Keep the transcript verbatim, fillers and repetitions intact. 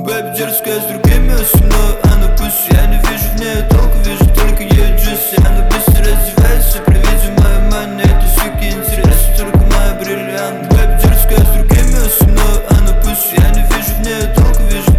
Бэби, дерзкая с другими осной. Она пусть, я не вижу в ней толку, вижу только ее джуси. Она быстро раздевается при виде моей мани. Это суки интересно, только моя бриллиант. Бэби, дерзкая с другими осной. Она пусть, я не вижу в ней толку, вижу